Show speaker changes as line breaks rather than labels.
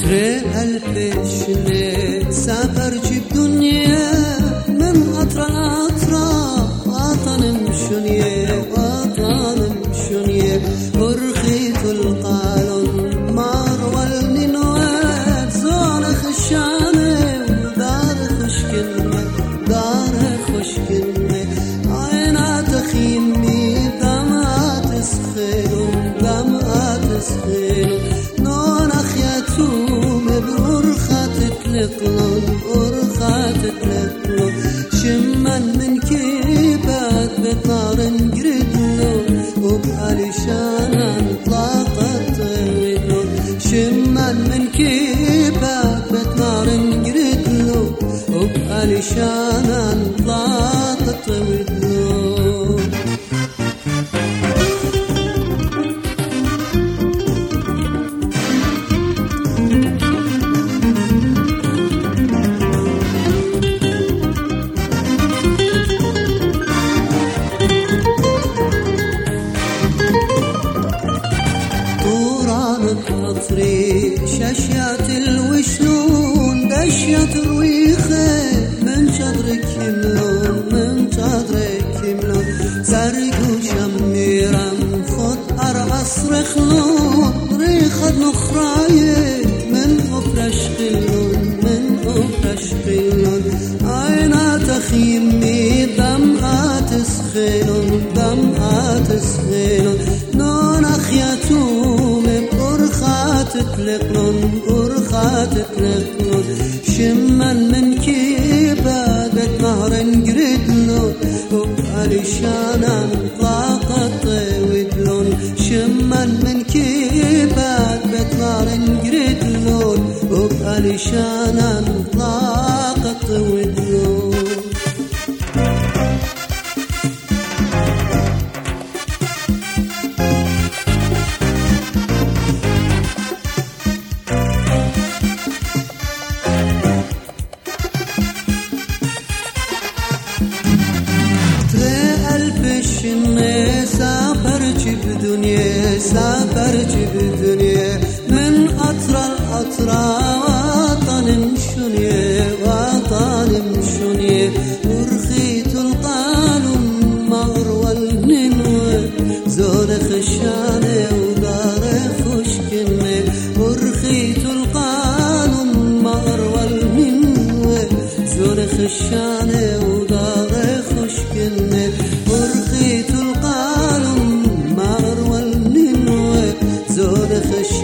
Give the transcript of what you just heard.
الفشنة سافرت بدنيا من أطراف وطن مشنية ورخيت القالون مروى النوات زون خشانة ودار خش كلمة عينات خيمي دمعات سخيلون نون أخياتهم بأرخات تلقلون شمن من كيبات بطار نقردلون وبألشانا نطلاقت ويدلون شمن من كيبات بطار نقردلون وبألشانا نطلاقت ويدلون شاشيات الوشنون دشيات الرويخة من شدرك يملون زرق وشميرم خد أرعص رخلون ريخد نخراية من أفرش قلون عينات خيمي دمعات سخيلون نون أخياتهم أرخات تلقلون شمن من كيبادة نهر نقردلون وبألشانا نطلاقت ودلون شمن من كيبادة نهر نقردلون وبألشانا نطلاقت ودلون سافرت بدنيا من أطراف وطن مشنية ورخيت القانون مروى الننوة زور خشانة ودار خشكنة ورخيت القانون مروى الننوة زور خشانة ودار خشكنة ورخيت القانون زور خش